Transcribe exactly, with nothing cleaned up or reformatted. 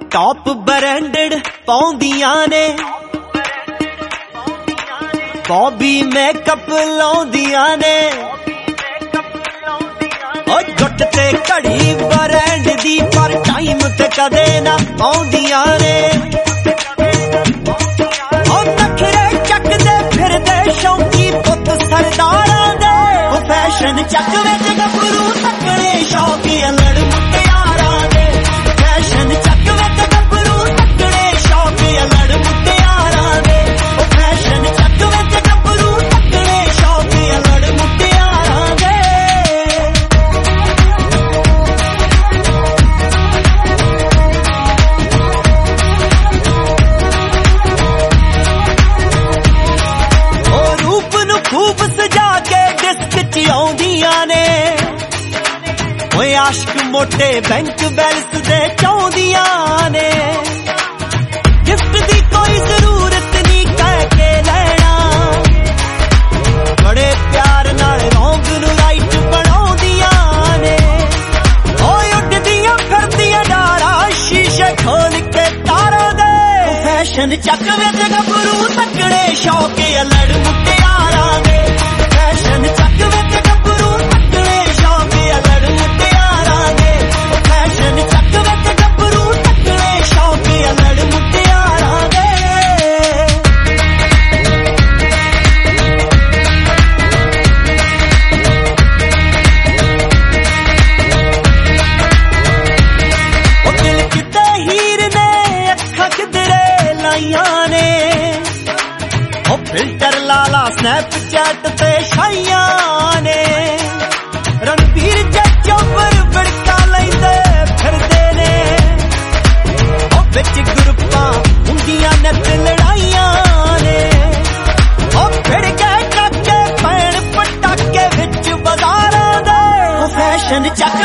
Top branded पाउंदियां ने, Bobby makeup लाउंदियां ने, जुट ते घड़ी ब्रांड दी पर टाइम ते कदे ना आउंदियां ने। नखरे चकदे फिरदे शौकी पुत सरदारां दे, फैशन चक विच गभरू तकड़े शौकी लड़ मुटियारां दे, फैशन चक विच गभरू तकड़े शौकी लड़ मुटियारां दे, फैशन चक विच गभरू तकड़े शौकी लड़ मुटियारां दे। खूब सजा के डिस्क च आउंदियां ने, ओए आशिक मोटे बैंक बैलेंस दे चाहुंदियां ने। गिफ्ट दी कोई जरूरत नहीं कह के लेना, बड़े प्यार नाल रौंग नू राइट बनाउंदियां ने। ओए उड्डदियां फिरदियां डारा शीशे खोल के तारा दे, फैशन चक विच गभरू तकड़े शौके लड़ मुटियारां दे, फैशन चक विच गभरू तकड़े शौके लड़ मुटियारां दे, फैशन चक विच गभरू तकड़े शौके लड़ मुटियारां दे। ओ दिल किते हीर ने अखां किधरे लाइयां ने, फिल्टर लाला स्नैपचैट पे छाइयां ने। रणबीर जज्जो पर बड़का लैंदे फिरदे ने, ओ विच ग्रुपां हुंदियां नित लड़ाइयां ने। ओ फिर गए काके पैण पटाके विच बाजारां दे, फैशन चक